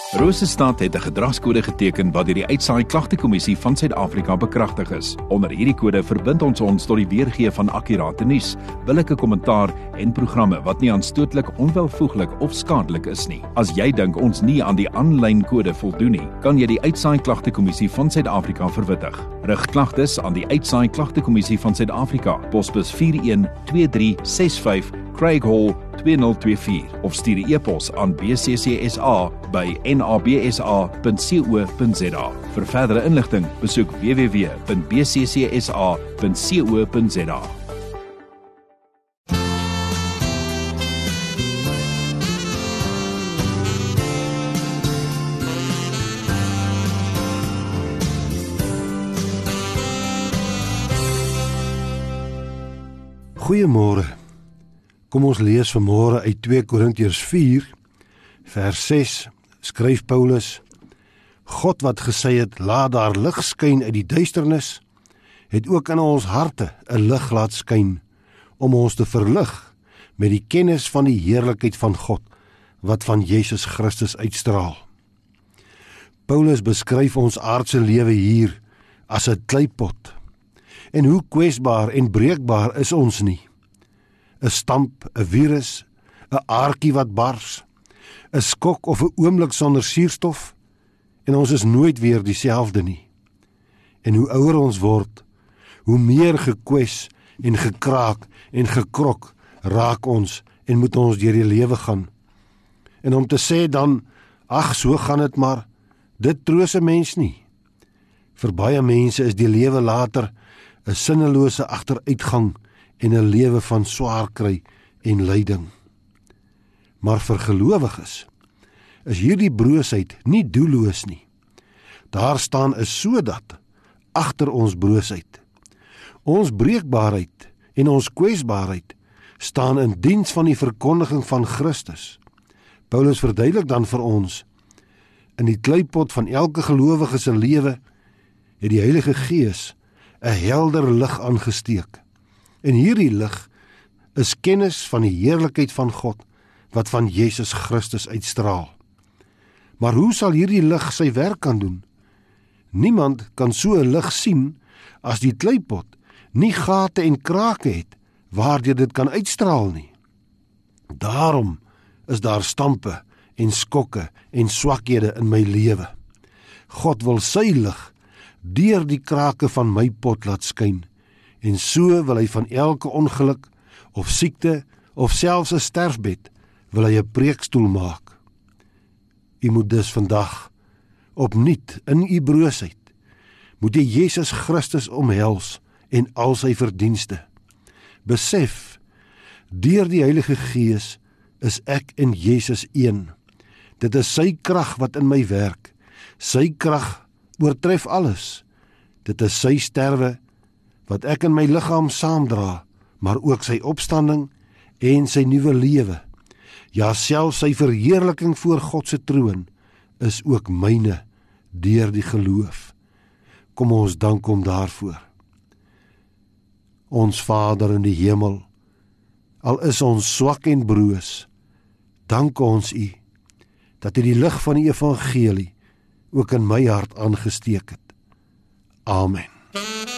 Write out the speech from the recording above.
Rosestad het 'n gedragskode geteken wat deur die Uitsaai Klagtekommissie van Suid-Afrika bekragtig is. Onder hierdie kode verbind ons tot die weergee van akkurate nuus, billike kommentaar en programme wat nie aanstootlik, onwelvoeglik of skadelik is nie. As jy dink ons nie aan die aanlyn kode voldoen nie, kan jy die Uitsaai Klagtekommissie van Suid-Afrika verwittig. Rig klagtes aan die Uitsaai Klagtekommissie van Suid-Afrika, posbus 412365 Craig Hall 2024 of stuur 'n e-pos aan bccsa@nabsa.co.za. Vir verdere inligting, besoek www.bccsa.co.za. Goeiemôre. Kom ons lees vanmôre uit 2 Korintiërs 4, vers 6, skryf Paulus: God wat gesê het, laat daar lig skyn uit die duisternis, het ook in ons harte 'n lig laat skyn, om ons te verlig met die kennis van die heerlikheid van God, wat van Jesus Christus uitstraal. Paulus beskryf ons aardse lewe hier as 'n kleipot, en hoe kwesbaar en breekbaar is ons nie. 'n stamp, 'n virus, 'n aartjie wat bars, 'n skok of 'n oomblik sonder suurstof, en ons is nooit weer dieselfde nie. En hoe ouer ons word, hoe meer gekwes en gekraak en gekrok raak ons en moet ons deur die lewe gaan. En om te sê dan, ag, so gaan dit maar, dit troos 'n mens nie. Vir baie mense is die lewe later 'n sinnelose agteruitgang en 'n lewe van swaar kry en lyding. Maar vir gelowiges is hierdie broosheid nie doelloos nie. Daar staan 'n sodat agter ons broosheid. Ons breekbaarheid en ons kwesbaarheid staan in diens van die verkondiging van Christus. Paulus verduidelik dan vir ons, in die kleipot van elke gelowige se lewe het die Heilige Gees 'n helder lig aangesteek. En hierdie lig is kennis van die heerlikheid van God, wat van Jesus Christus uitstraal. Maar hoe sal hierdie lig sy werk kan doen? Niemand kan so 'n lig sien as die kleipot nie gate en krake het waardeur dit kan uitstraal nie. Daarom is daar stampe en skokke en swakhede in my lewe. God wil sy lig deur die krake van my pot laat skyn, en so wil hy van elke ongeluk of siekte of selfs 'n sterfbed wil hy 'n preekstoel maak. U moet dus vandag opnuut in u broosheid moet jy Jesus Christus omhels en al sy verdienste. Besef, deur die Heilige Gees is ek en Jesus een. Dit is sy krag wat in my werk. Sy krag oortref alles. Dit is sy sterwe wat ek in my liggaam saamdra, maar ook sy opstanding en sy nuwe lewe. Ja, selfs sy verheerliking voor God se troon is ook myne deur die geloof. Kom ons dank hom daarvoor. Ons Vader in die hemel, al is ons swak en broos, dank ons U dat U die lig van die evangelie ook in my hart aangesteek het. Amen.